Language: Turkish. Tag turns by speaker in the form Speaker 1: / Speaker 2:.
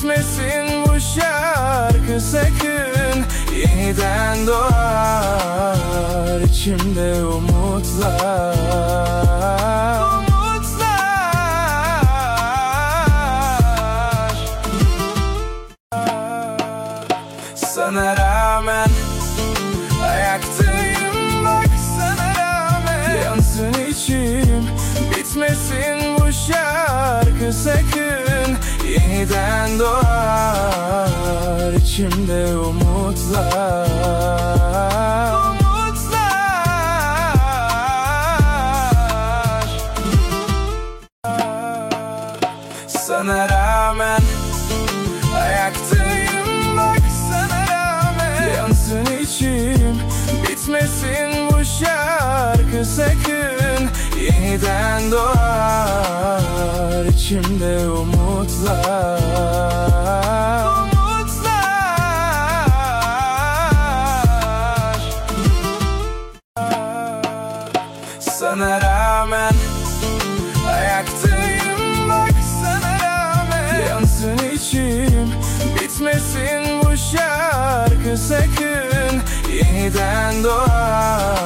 Speaker 1: bitmesin bu şarkı sakın. Yeniden doğar içimde umutlar. Sana rağmen ayaktayım, bak sana rağmen. Yansın içim, bitmesin bu şarkı sakın. Yeniden doğar içimde umutlar. Sana rağmen ayaktayım, bak sana rağmen. Yansın içim, bitmesin bu şarkı sakın. Yeniden doğar içimde umutlar. Sana rağmen ayaktayım, bak sana rağmen. Yansın içim, bitmesin bu şarkı sakın. Yeniden doğar